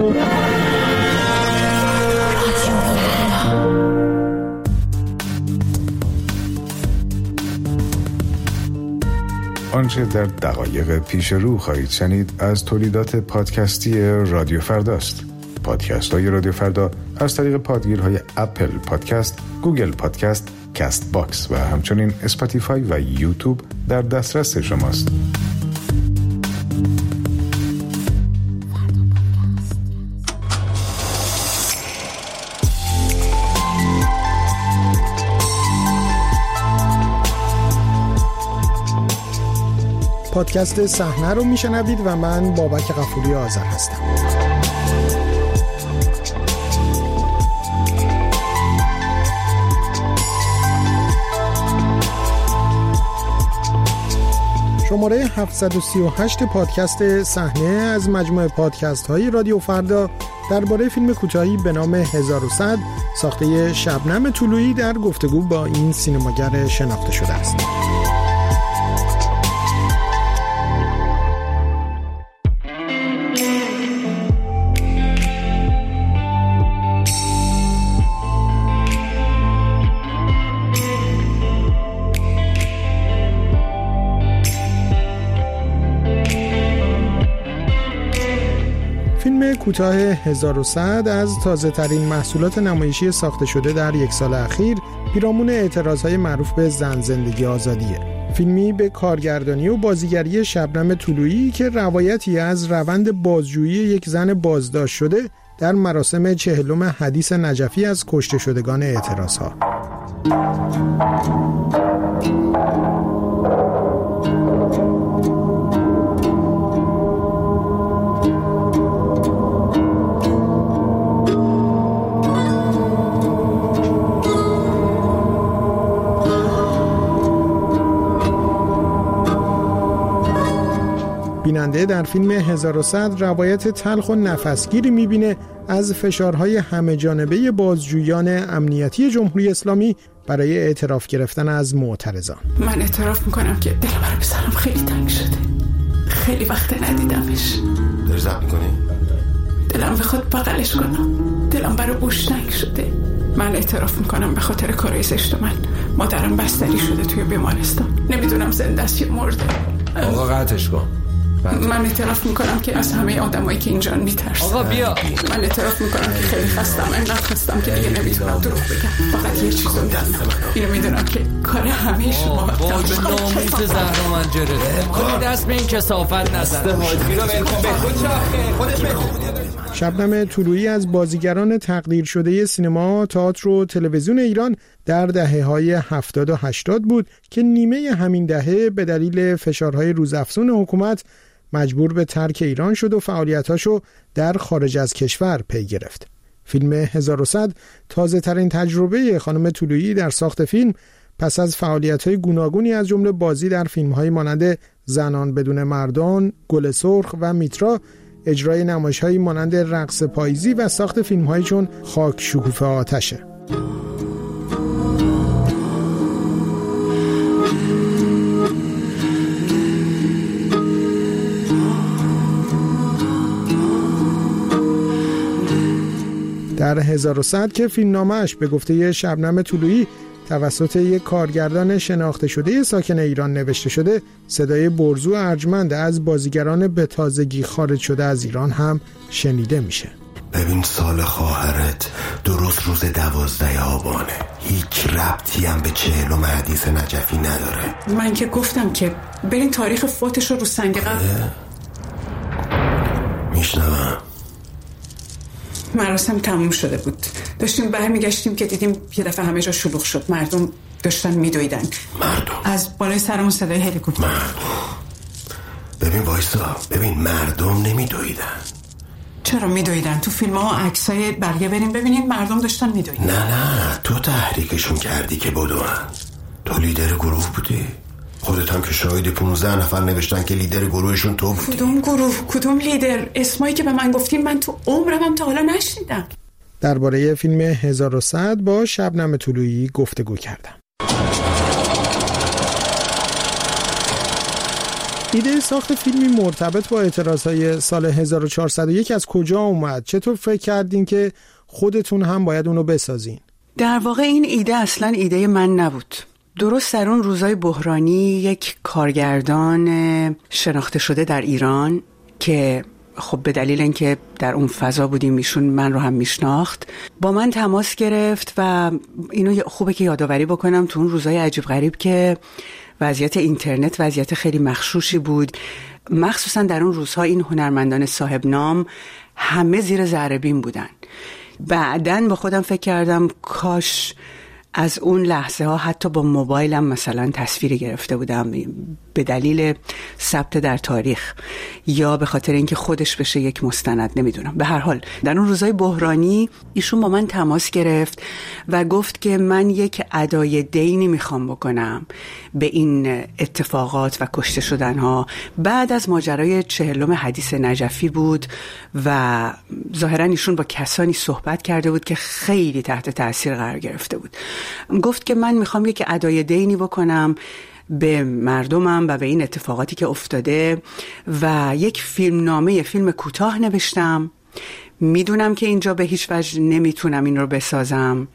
آنچه در دقایق پیش رو خواهید شنید از تولیدات پادکستی رادیو فرداست. پادکست های رادیو فردا از طریق پادگیرهای اپل پادکست، گوگل پادکست، کست باکس و همچنین اسپاتیفای و یوتیوب در دسترس شماست. پادکست صحنه رو میشنوید و من بابک غفوری آذر هستم. شماره 738 پادکست صحنه از مجموعه پادکست های رادیو فردا درباره فیلم کوتاهی به نام 1100 ساخته شبنم طلویی در گفتگو با این سینماگر شناخته شده است. فیلم کوتاه 1100 از تازه ترین محصولات نمایشی ساخته شده در یک سال اخیر پیرامون اعتراضهای معروف به زن زندگی آزادیه. فیلمی به کارگردانی و بازیگری شبنم طلویی که روایتی از روند بازجویی یک زن بازداشت شده در مراسم 40م حدیث نجفی از کشته شدگان اعتراضها. بیننده در فیلم 1100 روایت تلخ و نفسگیری می‌بینه از فشارهای همه جانبه بازجویان امنیتی جمهوری اسلامی برای اعتراف گرفتن از معترضان. من اعتراف میکنم که دلم برای پسرم خیلی تنگ شده. خیلی وقت ندیدمش. داری ضبط میکنی؟ دلم بخواد بغلش کنم. دلم برای بوش تنگ شده. من اعتراف میکنم به خاطر کارهای زشت من مادرم بستری شده توی بیمارستان. نمیدونم زنده است یا مرده. آقا قطعش کن. من اعتراف میکنم که از همه آدمایی که اینجا میترسم. آقا بیا. من اعتراف میکنم که خیلی خستم. انقدر خستم که دیگه نمیتونم دروغ بگم. فقط یه چیزو میدونم. اینو میدونم که کار همه شما وای به ناموس زهرا من جرده کنی دست به این کثافت نزن. شبنم طلویی از بازیگران تقدیر شده سینما، تئاتر و تلویزیون ایران در دهه‌های 70 و 80 بود که نیمه همین دهه به دلیل فشارهای روزافزون حکومت مجبور به ترک ایران شد و فعالیتاشو در خارج از کشور پی گرفت. فیلم 1100 تازه ترین تجربه خانم طلویی در ساخت فیلم پس از فعالیت‌های گوناگونی از جمله بازی در فیلم‌های مانند زنان بدون مردان، گل سرخ و میترا، اجرای نمایش‌هایی مانند رقص پاییزی و ساخت فیلم‌هایی چون خاک شکوفه آتشه. در 1100 که فیلمنامه‌اش به گفته شبنم طلویی توسط یک کارگردان شناخته شده ساکن ایران نوشته شده، صدای برزو ارجمند از بازیگران به تازگی خارج شده از ایران هم شنیده میشه. ببین سال خواهرت درست روز 12 آبانه. هیچ ربطی هم به 40م حدیث نجفی نداره. من که گفتم که برین تاریخ فوتش رو سنگ قبر. میشنوم. مراسم تموم شده بود. داشتیم برمیگشتیم که دیدیم یه دفعه همه جا شلوغ شد. مردم داشتن میدویدن. مردم؟ از بالای سرمون صدای هلیکوپتر. ببین وایسا. ببین مردم نمیدویدن. چرا میدویدن؟ تو فیلم ها عکسای برگه بریم ببینید مردم داشتن میدویدن. نه تو تحریکشون کردی که بدون. تو لیدر گروه بودی. خودت هم که شاهد 15 نفر نوشتن که لیدر گروهشون تو بودی. کدوم گروه؟ کدوم لیدر؟ اسمایی که به من گفتین من تو عمرم هم تا حالا نشنیدم. درباره فیلم 1100 با شبنم طلویی گفتگو کردم. ایده ساخت فیلمی مرتبط با اعتراضهای سال 1401 از کجا اومد؟ چطور فکر کردین که خودتون هم باید اونو بسازین؟ در واقع این ایده اصلا ایده من نبود. درست در اون روزای بحرانی یک کارگردان شناخته شده در ایران که خب به دلیل اینکه در اون فضا بودیم ایشون من رو هم میشناخت، با من تماس گرفت و اینو خوبه که یادآوری بکنم تو اون روزای عجیب غریب که وضعیت اینترنت وضعیت خیلی مغشوشی بود، مخصوصا در اون روزها این هنرمندان صاحب نام همه زیر ذره بین بودن. بعدن با خودم فکر کردم کاش از اون لحظه ها حتی با موبایلم مثلا تصویری گرفته بودم به دلیل ثبت در تاریخ یا به خاطر اینکه خودش بشه یک مستند، نمیدونم. به هر حال در اون روزای بحرانی ایشون با من تماس گرفت و گفت که من یک ادای دینی میخوام بکنم به این اتفاقات و کشته شدن ها. بعد از ماجرای 40 حدیث نجفی بود و ظاهرا ایشون با کسانی صحبت کرده بود که خیلی تحت تاثیر قرار گرفته بود. گفت که من میخوام یک ادای دینی بکنم به مردمم و به این اتفاقاتی که افتاده و یک فیلم کوتاه نوشتم. میدونم که اینجا به هیچ وجه نمیتونم این رو بسازم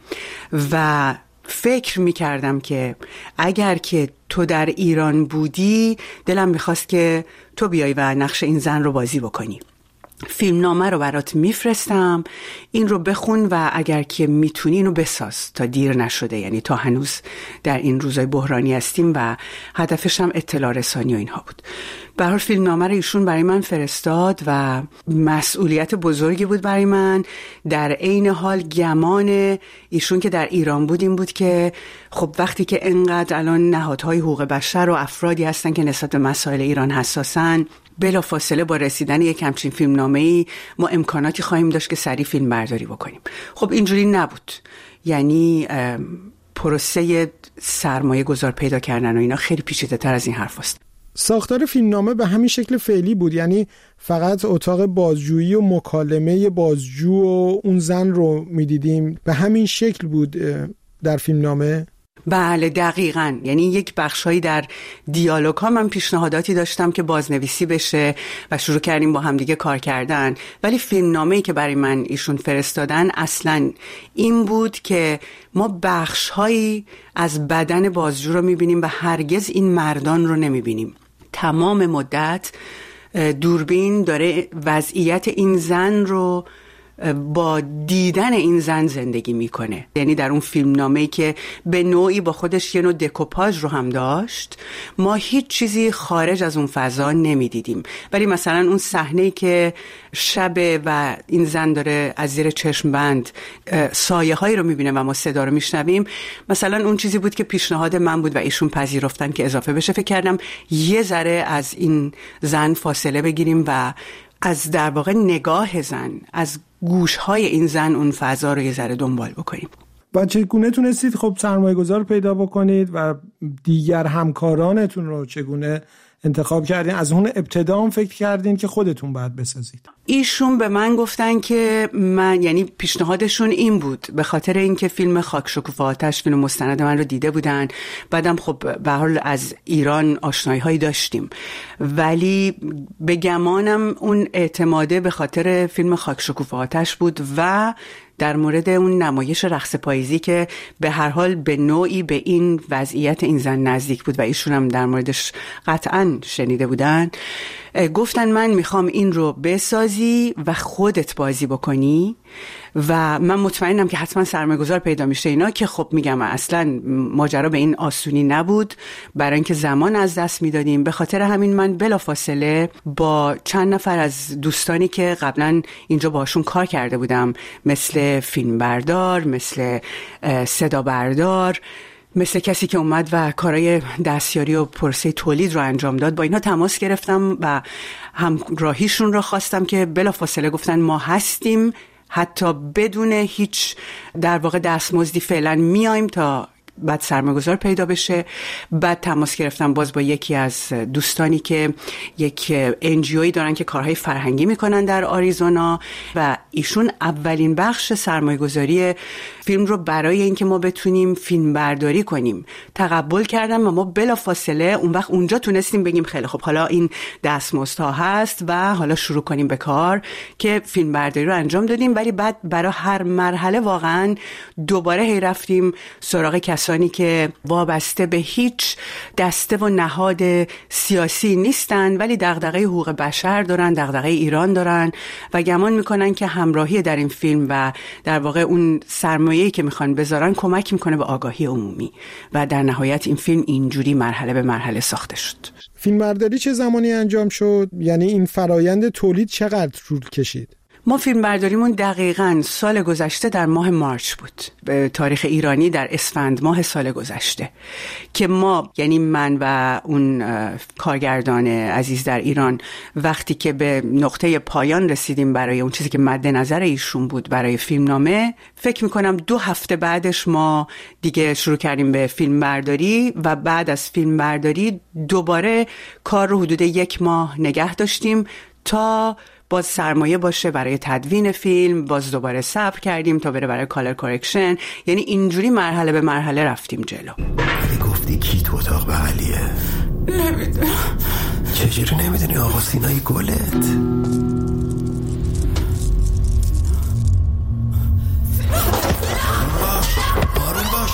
و فکر میکردم که اگر که تو در ایران بودی دلم میخواست که تو بیای و نقش این زن رو بازی بکنی. فیلمنامه رو برات میفرستم، این رو بخون و اگر که میتونی اینو بساز تا دیر نشده، یعنی تا هنوز در این روزای بحرانی هستیم و هدفش هم اطلاع رسانی و اینها بود. به هر حال فیلمنامه رو ایشون برای من فرستاد و مسئولیت بزرگی بود برای من. در عین حال گمان ایشون که در ایران بود این بود که خب وقتی که انقدر الان نهادهای حقوق بشر و افرادی هستن که نسبت به مسائل ایران حساسن، بلا فاصله با رسیدن یک همچین فیلمنامه‌ای ما امکاناتی خواهیم داشت که سریع فیلم برداری بکنیم. خب اینجوری نبود. یعنی پروسه سرمایه گذار پیدا کردن و اینا خیلی پیچیده تر از این حرف است. ساختار فیلمنامه به همین شکل فعلی بود، یعنی فقط اتاق بازجویی و مکالمه بازجو و اون زن رو میدیدیم، به همین شکل بود در فیلمنامه؟ بله دقیقاً. یعنی یک بخشایی در دیالوگ ها من پیشنهاداتی داشتم که بازنویسی بشه و شروع کردیم با همدیگه کار کردن، ولی فیلمنامه‌ای که برای من ایشون فرستادن اصلاً این بود که ما بخشهایی از بدن بازجو رو میبینیم و هرگز این مردان رو نمیبینیم. تمام مدت دوربین داره وضعیت این زن رو با دیدن این زن زندگی میکنه. یعنی در اون فیلمنامه‌ای که به نوعی با خودش یه نوع دکوپاژ رو هم داشت، ما هیچ چیزی خارج از اون فضا نمیدیدیم. ولی مثلا اون صحنه‌ای که شب و این زن داره از زیر چشم بند سایه هایی رو میبینه و ما صدا رو میشنویم، مثلا اون چیزی بود که پیشنهاد من بود و ایشون پذیرفتن که اضافه بشه. فکر کردم یه ذره از این زن فاصله بگیریم و از در واقع نگاه زن، از گوشهای این زن اون فضا رو یه ذره دنبال بکنیم. و چگونه تونستید خب سرمایه گذار پیدا بکنید و دیگر همکارانتون رو چگونه انتخاب کردین؟ از اون ابتدا هم فکر کردین که خودتون باید بسازید؟ ایشون به من گفتن که من، یعنی پیشنهادشون این بود، به خاطر اینکه فیلم خاک شکوفه آتش فیلم مستند من رو دیده بودن، بعدم خب به هر حال از ایران آشنایی هایی داشتیم، ولی به گمانم اون اعتماده به خاطر فیلم خاک شکوفه آتش بود و در مورد اون نمایش رقص پاییزی که به هر حال به نوعی به این وضعیت این زن نزدیک بود و ایشون هم در موردش قطعاً شنیده بودن. گفتن من میخوام این رو بسازی و خودت بازی بکنی و من مطمئنم که حتما سرمایه‌گذار پیدا میشه اینا، که خب میگم اصلا ماجرا به این آسونی نبود، برای اینکه زمان از دست میدادیم. به خاطر همین من بلافاصله با چند نفر از دوستانی که قبلا اینجا باشون کار کرده بودم، مثل فیلمبردار، مثل صدا بردار، مثل کسی که اومد و کارهای دستیاری و پروسه تولید رو انجام داد، با اینا تماس گرفتم و همراهیشون رو خواستم که بلافاصله گفتن ما هستیم، حتی بدون هیچ در واقع دستمزدی فعلا میایم تا بعد سرمایه‌گذار پیدا بشه. بعد تماس گرفتم باز با یکی از دوستانی که یک NGOی دارن که کارهای فرهنگی میکنن در آریزونا و ایشون اولین بخش سرمایه‌گذاری فیلم رو برای اینکه ما بتونیم فیلم برداری کنیم تقبل کردن و ما بلافاصله اون وقت اونجا تونستیم بگیم خیلی خب حالا این دستمزدها هست و حالا شروع کنیم به کار که فیلم برداری رو انجام دادیم. ولی بعد برای هر مرحله واقعا دوباره هی رفتیم سراغ کسانی که وابسته به هیچ دسته و نهاد سیاسی نیستن ولی دغدغه حقوق بشر دارن، دغدغه ایران دارن و گمان میکنن که همراهی در این فیلم و در واقع اون سرمایه‌ای که میخوان بذارن کمک میکنه به آگاهی عمومی و در نهایت این فیلم اینجوری مرحله به مرحله ساخته شد. فیلمبرداری چه زمانی انجام شد؟ یعنی این فرایند تولید چقدر طول کشید؟ ما فیلم برداریمون دقیقاً سال گذشته در ماه مارچ بود، به تاریخ ایرانی در اسفند ماه سال گذشته که ما، یعنی من و اون کارگردان عزیز در ایران، وقتی که به نقطه پایان رسیدیم برای اون چیزی که مد نظر ایشون بود برای فیلمنامه، فکر میکنم 2 هفته بعدش ما دیگه شروع کردیم به فیلم برداری و بعد از فیلم برداری دوباره کار رو حدود 1 ماه نگه داشتیم تا باز سرمایه باشه برای تدوین فیلم، باز دوباره صبر کردیم تا بره برای کالر کورکشن. یعنی اینجوری مرحله به مرحله رفتیم جلو. ولی گفتی کی تو اتاق بغلیه؟ نمیدونم. چجوری نمیدونی آقا سینای گلت؟ آروم باش.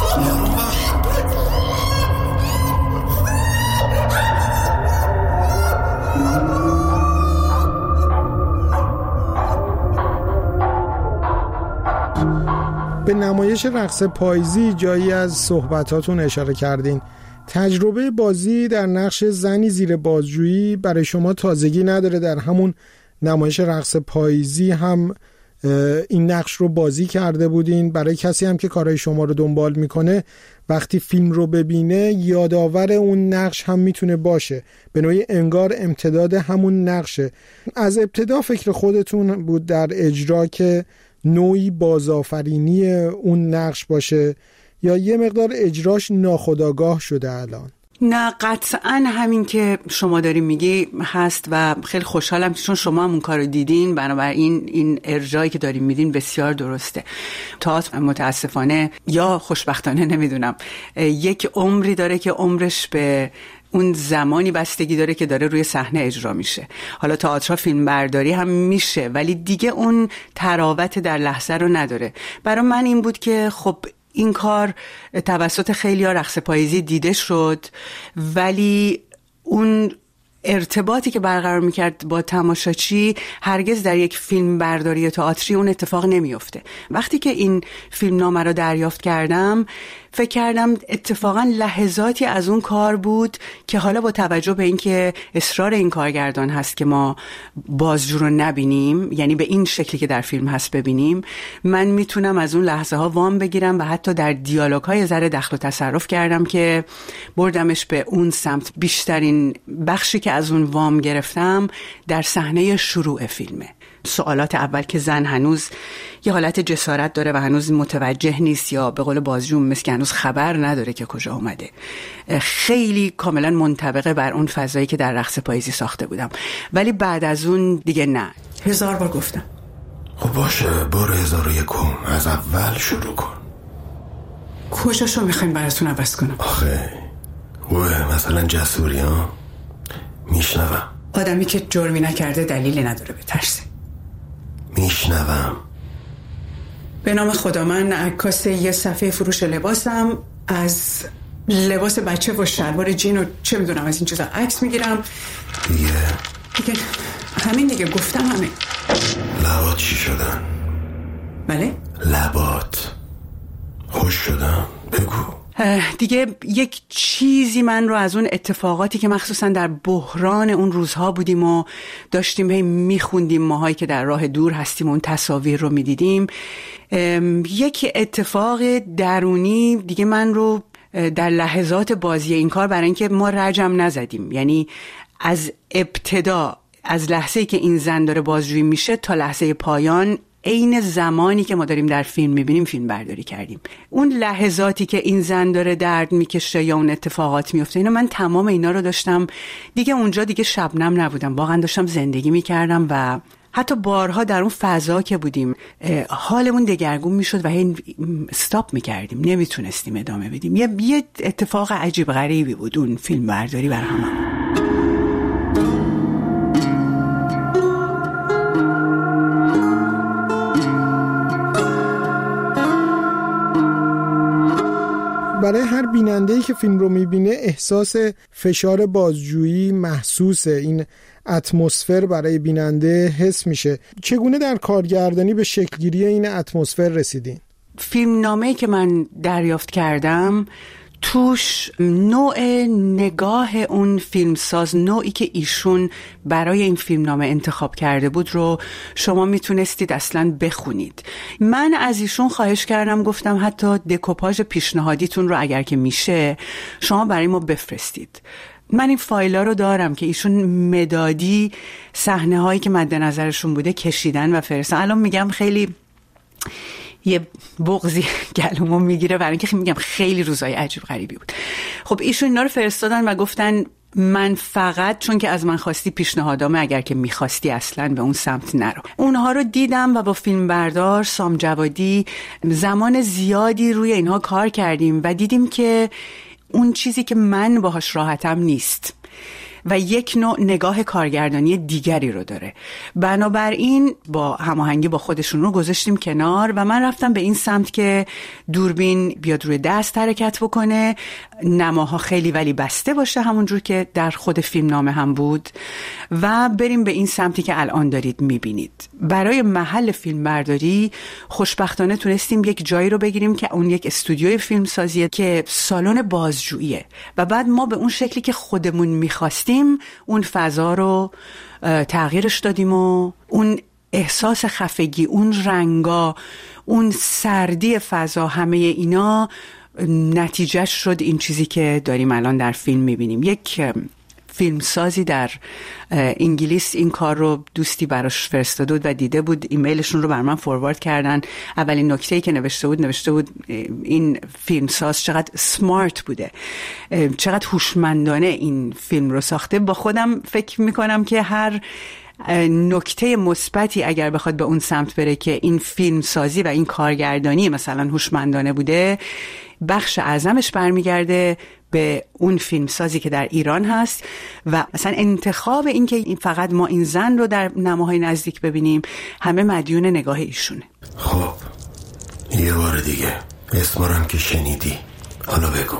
به نمایش رقص پاییزی جایی از صحبتاتون اشاره کردین. تجربه بازی در نقش زنی زیر بازجویی برای شما تازگی نداره. در همون نمایش رقص پاییزی هم این نقش رو بازی کرده بودین. برای کسی هم که کارهای شما رو دنبال میکنه وقتی فیلم رو ببینه یادآور اون نقش هم میتونه باشه، به نوعی انگار امتداد همون نقشه. از ابتدا فکر خودتون بود در اجرا که نوعی بازآفرینی اون نقش باشه یا یه مقدار اجراش ناخودآگاه شده الان؟ نه، قطعا همین که شما داری میگی هست و خیلی خوشحالم چون شما هم اون کار رو دیدین. بنابراین این ارجایی که داریم میدین بسیار درسته. تئاتر متاسفانه یا خوشبختانه نمیدونم یک عمری داره که عمرش به اون زمانی بستگی داره که داره روی صحنه اجرا میشه. حالا تئاتر فیلم برداری هم میشه ولی دیگه اون تراوت در لحظه رو نداره. برای من این بود که خب این کار توسط خیلی‌ها رقص پاییزی دیده شد ولی اون ارتباطی که برقرار میکرد با تماشاچی هرگز در یک فیلم برداری تئاتری اون اتفاق نمیفته. وقتی که این فیلمنامه رو دریافت کردم فکر کردم اتفاقا لحظاتی از اون کار بود که حالا با توجه به اینکه اصرار این کارگردان هست که ما بازجو رو نبینیم، یعنی به این شکلی که در فیلم هست ببینیم، من میتونم از اون لحظه ها وام بگیرم و حتی در دیالوگ های ذره دخل و تصرف کردم که بردمش به اون سمت. بیشترین بخشی که از اون وام گرفتم در صحنه شروع فیلمه. سوالات اول که زن هنوز یه حالت جسارت داره و هنوز متوجه نیست یا به قول بازجو مثل که هنوز خبر نداره که کجا اومده، خیلی کاملا منطبقه بر اون فضایی که در رقص پاییزی ساخته بودم. ولی بعد از اون دیگه نه. 1000 بار گفتم. خب باشه، بار 1001 از اول شروع کن. کجاشو میخوایم براتون عوض کنم؟ آخه مثلا جسوری ها میشنوم. آدمی که جرمی نکرده دلیلی نداره بترسه. میشنوم. به نام خدا، من عکاس یه صفحه فروش لباسم. از لباس بچه و شلوار جین و چه میدونم از این چیزا عکس میگیرم. دیگه همین دیگه، گفتم همین. لبات چی شدن؟ بله؟ لبات خوش شدن؟ بگو. دیگه یک چیزی من رو از اون اتفاقاتی که مخصوصا در بحران اون روزها بودیم و داشتیم هی میخوندیم، ماهایی که در راه دور هستیم و اون تصاویر رو میدیدیم، یک اتفاق درونی دیگه من رو در لحظات بازی این کار، برای اینکه ما رجم نزدیم، یعنی از ابتدا، از لحظه‌ای که این زن داره بازجویی میشه تا لحظه پایان عین زمانی که ما داریم در فیلم میبینیم فیلم برداری کردیم. اون لحظاتی که این زن داره درد میکشه یا اون اتفاقات میفته، اینا من تمام اینا رو داشتم دیگه. اونجا دیگه شبنم نبودم، واقعا داشتم زندگی میکردم و حتی بارها در اون فضا که بودیم حالمون دگرگون میشد و هی استاپ میکردیم، نمیتونستیم ادامه بدیم. یه اتفاق عجیب غریبی بود اون فیلم برداری برای همه. برای هر بیننده‌ای که فیلم رو میبینه احساس فشار بازجویی محسوسه، این اتمسفر برای بیننده حس میشه. چگونه در کارگردانی به شکلگیری این اتمسفر رسیدین؟ فیلمنامه‌ای که من دریافت کردم توش نوع نگاه اون فیلمساز، نوعی که ایشون برای این فیلمنامه انتخاب کرده بود رو شما میتونستید اصلا بخونید. من از ایشون خواهش کردم، گفتم حتی دکوپاژ پیشنهادیتون رو اگر که میشه شما برای ما بفرستید. من این فایل‌ها رو دارم که ایشون مدادی صحنه هایی که مد نظرشون بوده کشیدن و فرستادن. الان میگم خیلی یه بغضی گلومو میگیره برای اینکه میگم خیلی روزای عجیب غریبی بود. خب ایشون اینا رو فرستادن و گفتن من فقط چون که از من خواستی پیشنهادامه، اگر که میخواستی اصلا به اون سمت نرو. اونها رو دیدم و با فیلم بردار سام جوادی زمان زیادی روی اینها کار کردیم و دیدیم که اون چیزی که من باهاش راحتم نیست و یک نوع نگاه کارگردانی دیگری رو داره. بنابراین با هماهنگی با خودشون رو گذاشتیم کنار و من رفتم به این سمت که دوربین بیاد روی دست حرکت بکنه، نماها خیلی ولی بسته باشه همونجور که در خود فیلمنامه هم بود و بریم به این سمتی که الان دارید میبینید. برای محل فیلم برداری خوشبختانه تونستیم یک جایی رو بگیریم که اون یک استودیوی فیلم سازیه که سالن بازجوییه و بعد ما به اون شکلی که خودمون میخواستیم اون فضا رو تغییرش دادیم و اون احساس خفگی، اون رنگا، اون سردی فضا، همه اینا نتیجه شد این چیزی که داریم الان در فیلم میبینیم. یک فیلمسازی در انگلیس این کار رو دوستی براش فرستاده بود و دیده بود، ایمیلشون رو بر من فوروارد کردن. اولین نکته‌ای که نوشته بود این فیلمساز چقدر سمارت بوده، چقدر هوشمندانه این فیلم رو ساخته. با خودم فکر میکنم که هر نکته مثبتی اگر بخواد به اون سمت بره که این فیلم سازی و این کارگردانی مثلا هوشمندانه بوده، بخش اعظمش برمیگرده به اون فیلم سازی که در ایران هست و مثلا انتخاب این که فقط ما این زن رو در نماهای نزدیک ببینیم همه مدیون نگاه ایشونه. خب یه بار دیگه اسمارم که شنیدی، حالا بگو.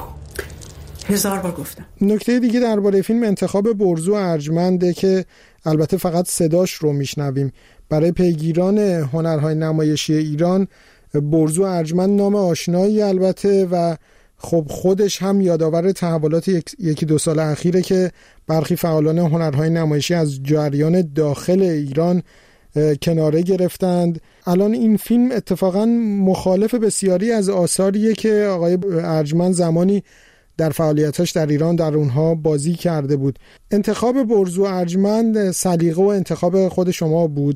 1000 بار گفتم. نکته دیگه درباره فیلم انتخاب برزو ارجمنده که البته فقط صداش رو میشنویم. برای پیگیران هنرهای نمایشی ایران برزو ارجمند نام آشنایی البته و خب خودش هم یادآور تحولات یکی دو سال اخیره که برخی فعالان هنرهای نمایشی از جریان داخل ایران کناره گرفتند. الان این فیلم اتفاقا مخالف بسیاری از آثاریه که آقای ارجمند زمانی در فعالیتاش در ایران در اونها بازی کرده بود. انتخاب برزو ارجمند سلیقه و انتخاب خود شما بود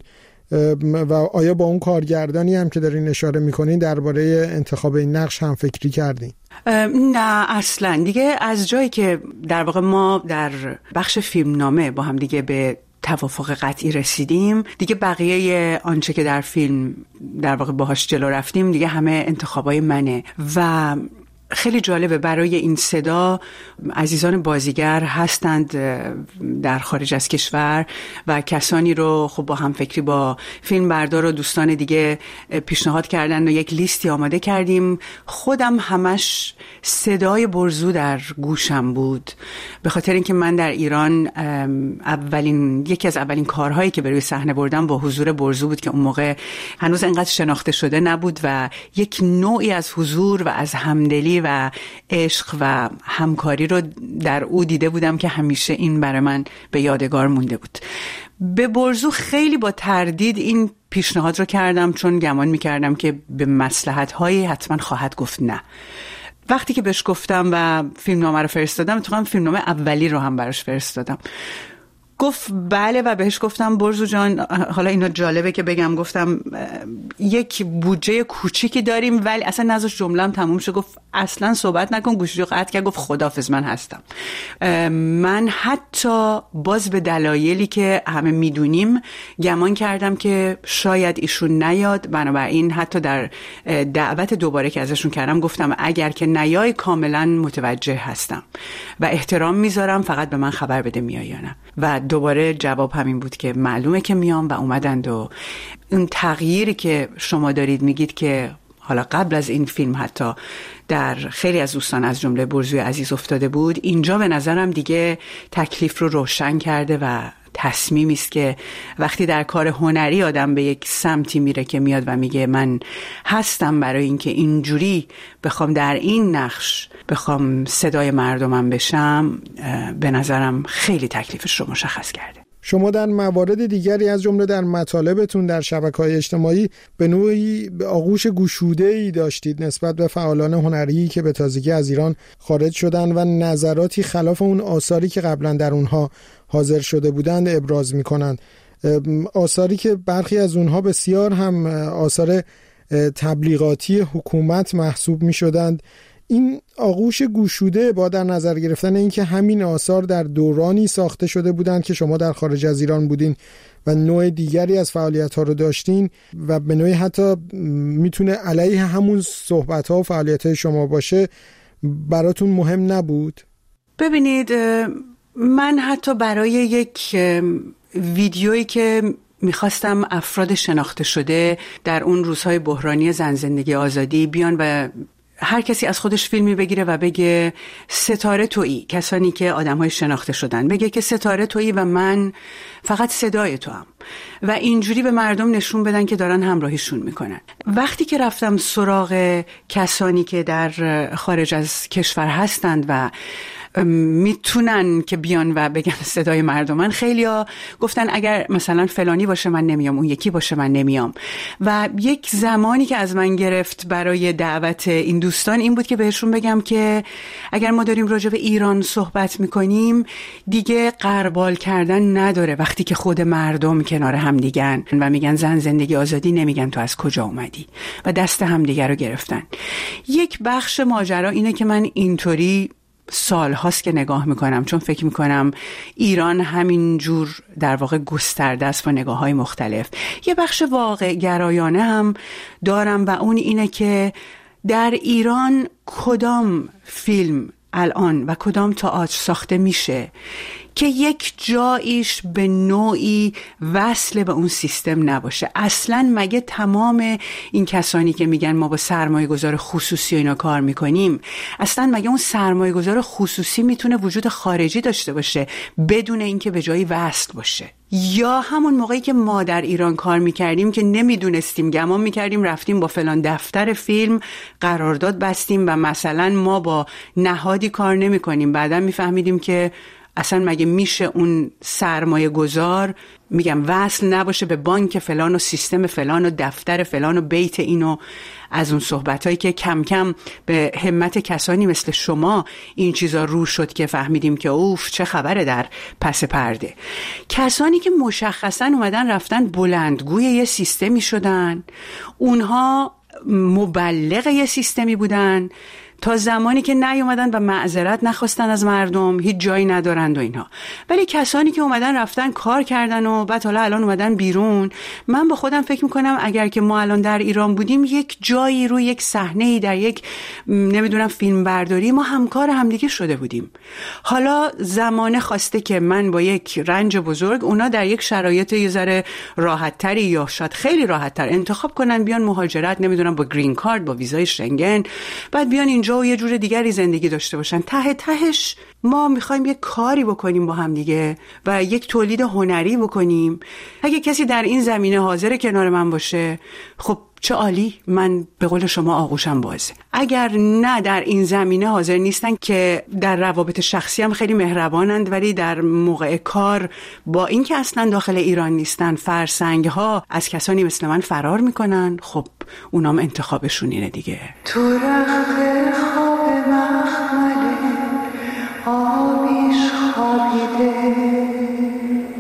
و آیا با اون کارگردانی هم که دارین اشاره میکنین درباره انتخاب این نقش هم فکری کردین؟ نه اصلا. دیگه از جایی که در واقع ما در بخش فیلمنامه با هم دیگه به توافق قطعی رسیدیم، دیگه بقیه آنچه که در فیلم در واقع باهاش جلو رفتیم دیگه همه انتخابای منه و خیلی جالبه. برای این صدا عزیزان بازیگر هستند در خارج از کشور و کسانی رو خب با همفکری با فیلم بردار و دوستان دیگه پیشنهاد کردن و یک لیستی آماده کردیم. خودم همش صدای برزو در گوشم بود، به خاطر اینکه من در ایران یکی از اولین کارهایی که بروی صحنه بردم با حضور برزو بود که اون موقع هنوز انقدر شناخته شده نبود و یک نوعی از حضور و از همدلی و عشق و همکاری رو در او دیده بودم که همیشه این برای من به یادگار مونده بود. به برزو خیلی با تردید این پیشنهاد رو کردم چون گمان می‌کردم که به مصلحت‌هایی حتما خواهد گفت نه. وقتی که بهش گفتم و فیلمنامه رو فرستادم، تو هم فیلمنامه اولی رو هم براش فرستادم، گفت بله و بهش گفتم برزو جان، حالا اینا جالبه که بگم، گفتم یک بودجه کوچیکی داریم، ولی اصلا نذاش جمله‌ام تموم شه، گفت اصلا صحبت نکن، گوشیو قطع کرد، گفت خداحافظ من هستم. من حتی باز به دلایلی که همه میدونیم گمان کردم که شاید ایشون نیاد، بنابراین حتی در دعوت دوباره که ازشون کردم گفتم اگر که نیای کاملا متوجه هستم و احترام میذارم، فقط به من خبر بده میای یا نه. و دوباره جواب همین بود که معلومه که میام و اومدند. و اون تغییری که شما دارید میگید که حالا قبل از این فیلم حتی در خیلی از دوستان از جمله برزوی عزیز افتاده بود، اینجا به نظرم دیگه تکلیف رو روشن کرده و تصمیمی است که وقتی در کار هنری آدم به یک سمتی میره که میاد و میگه من هستم برای اینکه اینجوری بخوام در این نقش بخوام صدای مردمم بشم، به نظرم خیلی تکلیفش رو مشخص کرده. شما در موارد دیگری از جمله در مطالبتون در شبکه‌های اجتماعی به نوعی آغوش گشوده‌ای داشتید نسبت به فعالان هنری که به تازگی از ایران خارج شدن و نظراتی خلاف اون آثاری که قبلا در اونها حاضر شده بودند ابراز می‌کنند. آثاری که برخی از اونها بسیار هم آثار تبلیغاتی حکومت محسوب می‌شدند. این آغوش گشوده با در نظر گرفتن اینکه همین آثار در دورانی ساخته شده بودند که شما در خارج از ایران بودین و نوع دیگری از فعالیت‌ها رو داشتین و به نوعی حتی میتونه علیه همون صحبت‌ها و فعالیت‌های شما باشه، براتون مهم نبود؟ ببینید، من حتی برای یک ویدیویی که میخواستم افراد شناخته شده در اون روزهای بحرانی زن زندگی آزادی بیان و هر کسی از خودش فیلمی بگیره و بگه ستاره تویی، کسانی که آدم‌های شناخته شدن، بگه که ستاره تویی و من فقط صدای تو هم، و اینجوری به مردم نشون بدن که دارن همراهیشون میکنن. وقتی که رفتم سراغ کسانی که در خارج از کشور هستند و میتونن که بیان و بگن صدای مردمن، خیلیا گفتن اگر مثلا فلانی باشه من نمیام، اون یکی باشه من نمیام. و یک زمانی که از من گرفت برای دعوت این دوستان این بود که بهشون بگم که اگر ما داریم راجع به ایران صحبت میکنیم دیگه غربال کردن نداره وقتی که خود مردم کنار هم دیگن و میگن زن زندگی آزادی، نمیگن تو از کجا اومدی، و دست هم دیگر رو گرفتن. یک بخش ماجرا اینه که من اینطوری سال هاست که نگاه میکنم، چون فکر میکنم ایران همین جور در واقع گسترده است با نگاه های مختلف. یه بخش واقع گرایانه هم دارم و اون اینه که در ایران کدام فیلم الان و کدام تئاتر ساخته میشه که یک جاییش به نوعی وصل به اون سیستم نباشه. اصلاً مگه تمام این کسانی که میگن ما با سرمایه گذار خصوصی و اینا کار میکنیم، اصلاً مگه اون سرمایه گذار خصوصی میتونه وجود خارجی داشته باشه بدون اینکه به جایی وصل باشه؟ یا همون موقعی که ما در ایران کار میکردیم که نمیدونستیم، گمان میکردیم رفتیم با فلان دفتر فیلم قرارداد بستیم و مثلا ما با نهادی کار نمیکنیم، بعدا میفهمیدیم که اصلا مگه میشه اون سرمایه گذار میگم وصل نباشه به بانک فلان و سیستم فلان و دفتر فلان و بیت اینو. از اون صحبتایی که کم کم به همت کسانی مثل شما این چیزا رو شد که فهمیدیم که اوف چه خبره در پس پرده. کسانی که مشخصا اومدن رفتن بلندگوی یه سیستمی شدن، اونها مبلغ یه سیستمی بودن تا زمانی که نیومدن و معذرت نخواستن از مردم، هیچ جایی ندارند و اینها. ولی کسانی که اومدن رفتن کار کردن و بعد حالا الان اومدن بیرون، من با خودم فکر میکنم اگر که ما الان در ایران بودیم یک جایی روی یک صحنه‌ای در یک نمیدونم فیلم برداری ما همکار همدیگه شده بودیم. حالا زمانه خواسته که من با یک رنج بزرگ اونا در یک شرایط یه ذره راحت‌تری یا شاید خیلی راحت‌تر انتخاب کنن بیان مهاجرت نمیدونم با گرین کارت با ویزای شنگن، بعد بیان اینجا و یه جور دیگری زندگی داشته باشن. ته تهش ما میخوایم یک کاری بکنیم با هم دیگه و یک تولید هنری بکنیم. اگه کسی در این زمینه حاضر کنار من باشه خب چه عالی، من به قول شما آغوشم بازه. اگر نه در این زمینه حاضر نیستن که در روابط شخصی هم خیلی مهربانند ولی در موقع کار با اینکه اصلا داخل ایران نیستن فرسنگ ها از کسانی مثل من فرار میکنن، خب اونام انتخابشون اینه دیگه. تو رخت خواب مخمله آبیش خوابیده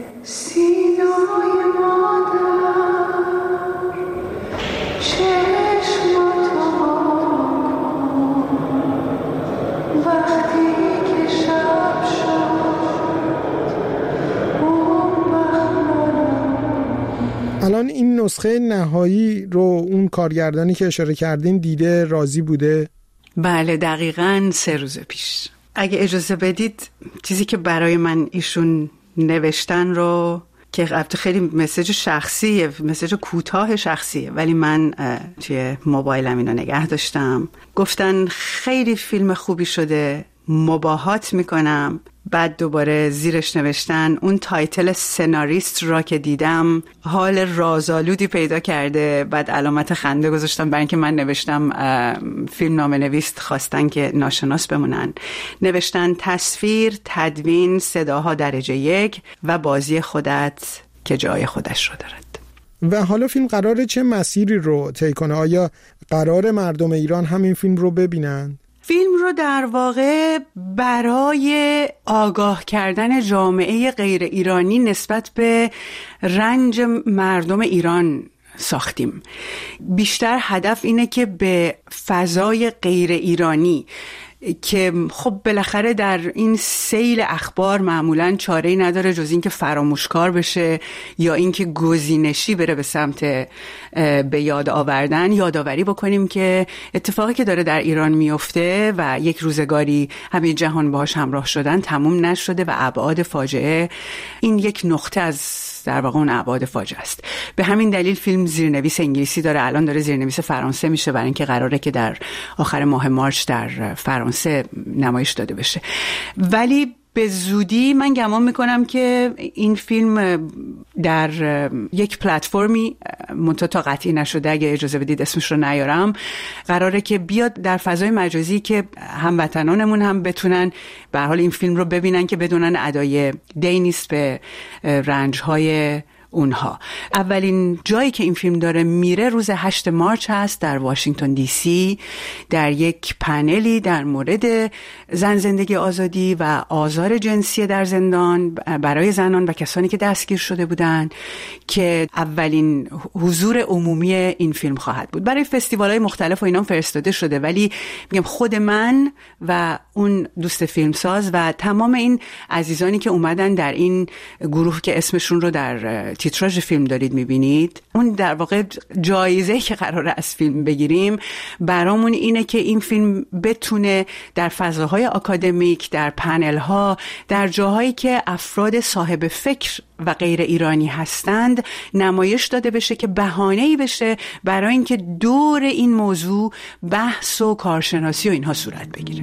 نسخه نهایی رو اون کارگردانی که اشاره کردین دیده، راضی بوده؟ بله دقیقاً 3 روز پیش. اگه اجازه بدید چیزی که برای من ایشون نوشتن رو که خیلی مسیج شخصیه، مسیج کوتاه شخصیه، ولی من توی موبایلم اینو نگه داشتم. گفتن خیلی فیلم خوبی شده، مباهات میکنم. بعد دوباره زیرش نوشتن اون تایتل سناریست را که دیدم حال رازآلودی پیدا کرده. بعد علامت خنده گذاشتم برای اینکه من نوشتم فیلم نامه نویس خواستن که ناشناس بمونن. نوشتن تصویر، تدوین، صداها درجه 1 و بازی خودت که جای خودش رو دارد. و حالا فیلم قراره چه مسیری رو طی کنه؟ آیا قرار مردم ایران همین فیلم رو ببینن؟ فیلم رو در واقع برای آگاه کردن جامعه غیر ایرانی نسبت به رنج مردم ایران ساختیم. بیشتر هدف اینه که به فضای غیر ایرانی که خب بالاخره در این سیل اخبار معمولاً چاره‌ای نداره جز این که فراموشکار بشه یا این که گزینشی بره به سمت به یاد آوردن، یادآوری بکنیم که اتفاقی که داره در ایران میفته و یک روزگاری همه جهان باهاش همراه شدن تموم نشده و ابعاد فاجعه این یک نقطه از در واقع اون ابعاد فاجعه است. به همین دلیل فیلم زیرنویس انگلیسی داره، الان داره زیرنویس فرانسه میشه برای اینکه قراره که در آخر ماه مارس در فرانسه نمایش داده بشه. ولی به زودی من گمان میکنم که این فیلم در یک پلتفرمی منتها تا قطعی نشده، اگه اجازه بدید اسمش رو نیارم، قراره که بیاد در فضای مجازی که هموطنانمون هم بتونن به هر حال این فیلم رو ببینن که بدونن ادای دی نیست به رنج‌های اونها. اولین جایی که این فیلم داره میره روز 8 مارس هست در واشنگتن دی سی، در یک پنلی در مورد زن زندگی آزادی و آزار جنسی در زندان برای زنان و کسانی که دستگیر شده بودن که اولین حضور عمومی این فیلم خواهد بود. برای فستیوال‌های مختلف و اینا فرستاده شده، ولی میگم خود من و اون دوست فیلمساز و تمام این عزیزانی که اومدن در این گروه که اسمشون رو در تیتراژ فیلم دارید میبینید، اون در واقع جایزه که قراره از فیلم بگیریم برامون اینه که این فیلم بتونه در فضاهای آکادمیک، در پنل ها، در جاهایی که افراد صاحب فکر و غیر ایرانی هستند نمایش داده بشه که بهانه‌ای بشه برای اینکه دور این موضوع بحث و کارشناسی و اینها صورت بگیره.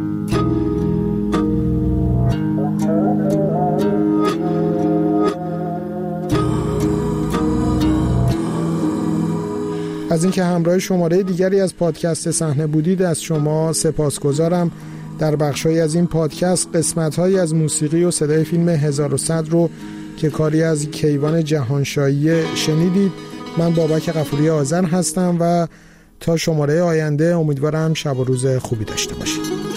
از اینکه همراه شماره دیگری از پادکست صحنه بودید از شما سپاسگزارم. در بخشایی از این پادکست قسمت‌هایی از موسیقی و صدای فیلم 1100 رو که کاری از کیوان جهانشاهی شنیدید. من بابک غفوری آذر هستم و تا شماره آینده امیدوارم شب و روز خوبی داشته باشید.